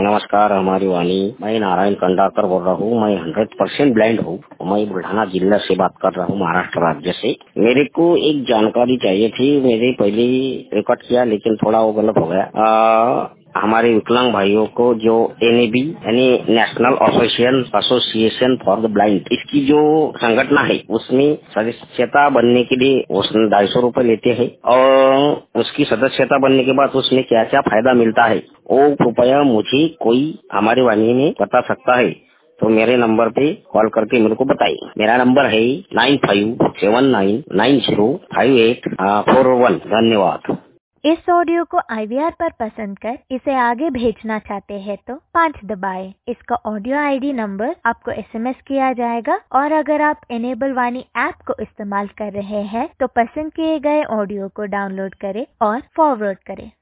नमस्कार, हमारी वाणी। मैं नारायण कंडाकर बोल रहा हूँ। मैं 100% ब्लाइंड हूँ। मैं बुल्ढाना जिला से बात कर रहा हूँ, महाराष्ट्र राज्य से। मेरे को एक जानकारी चाहिए थी। मैंने पहले रिकॉर्ड किया लेकिन थोड़ा वो गलत हो गया। हमारे विकलांग भाइयों को जो NAB यानी National Association for the Blind, इसकी जो संगठन है उसमें सदस्यता बनने के लिए उसने 250 रूपये लेते हैं और उसकी सदस्यता बनने के बाद उसमें क्या क्या फायदा मिलता है वो कृपया मुझे कोई हमारी वाणी में बता सकता है तो मेरे नंबर पे कॉल करके मेरे को बताइए। मेरा नंबर है 9579905841। धन्यवाद। इस ऑडियो को IVR पर पसंद कर इसे आगे भेजना चाहते हैं तो 5 दबाएं। इसका ऑडियो ID नंबर आपको SMS किया जाएगा और अगर आप एनेबल वाणी ऐप को इस्तेमाल कर रहे हैं तो पसंद किए गए ऑडियो को डाउनलोड करें और फॉरवर्ड करें।